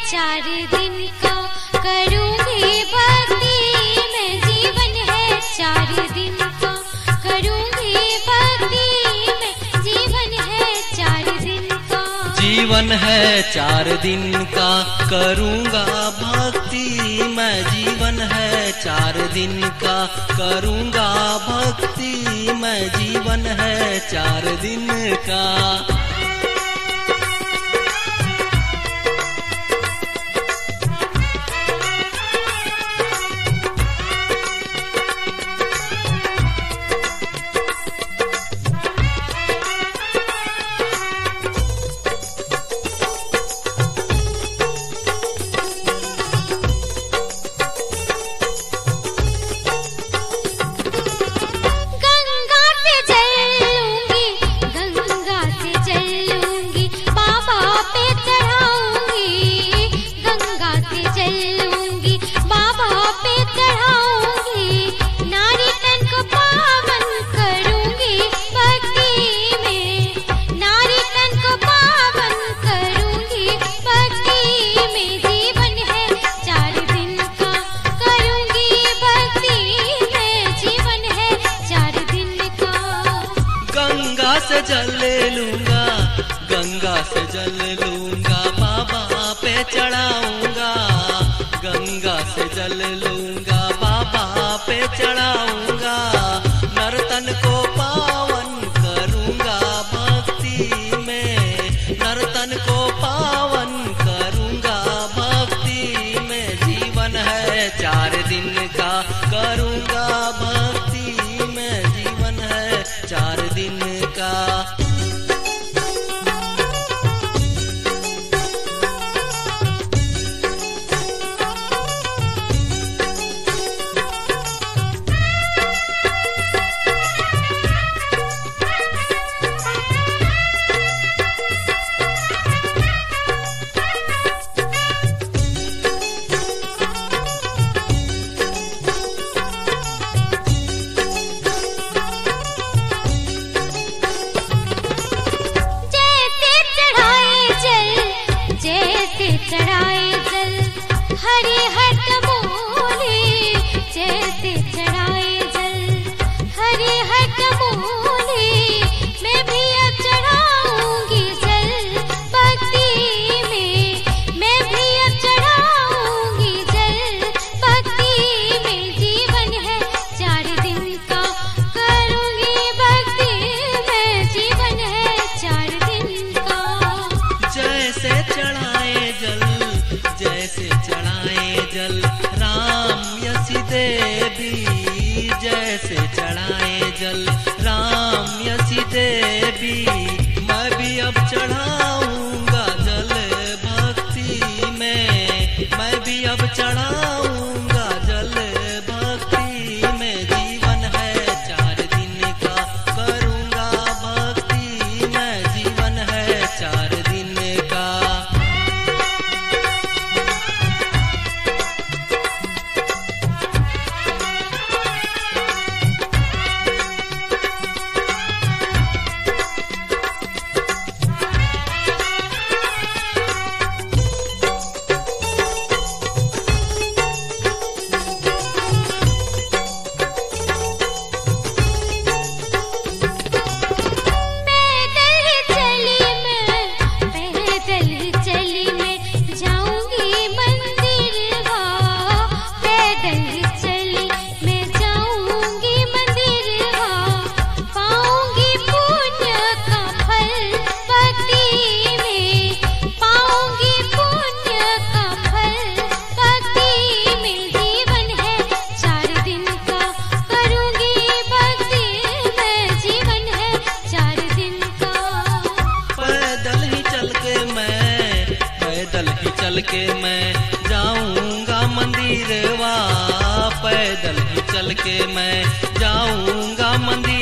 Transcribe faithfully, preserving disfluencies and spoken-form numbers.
चार दिन का करूंगी भक्ति मैं, जीवन है चार दिन का करूंगी भक्ति मैं, जीवन है चार दिन का। जीवन है चार दिन का करूंगा भक्ति मैं, जीवन है चार दिन का करूंगा भक्ति मैं, जीवन है चार दिन का। से जल लूंगा, गंगा से जल लूंगा, बाबा पे चढ़ाऊंगा। गंगा से जल लूंगा, बाबा पे चढ़ाऊंगा। नर्तन को पावन करूंगा भक्ति में, नर्तन को पावन करूंगा भक्ति में। जीवन है चार दिन का करूंगा भक्ति में, जीवन है चार दिन का। चढ़ाए जल हरे हट मोले, जैसे चढ़ाए जल हरे हट मोले। मैं भी अब चढ़ाऊंगी जल भक्ति में, मैं भी अब चढ़ाऊंगी जल भक्ति में। जीवन है चार दिन का करूंगी भक्ति में, जीवन है चार दिन का। जैसे चढ़ाए जल, जैसे चढ़ाए जल राम यसी देवी, जैसे चढ़ाए जल राम यसी देवी। मैं भी अब चढ़ाऊंगा जल भक्ति में, मैं भी अब चढ़ाऊंगा जल भक्ति में। जीवन है चार दिन का करूंगा भक्ति में, जीवन है चार दिन का। चल के मैं जाऊंगा मंदिरवा, पैदल ही चल के मैं जाऊंगा मंदिर।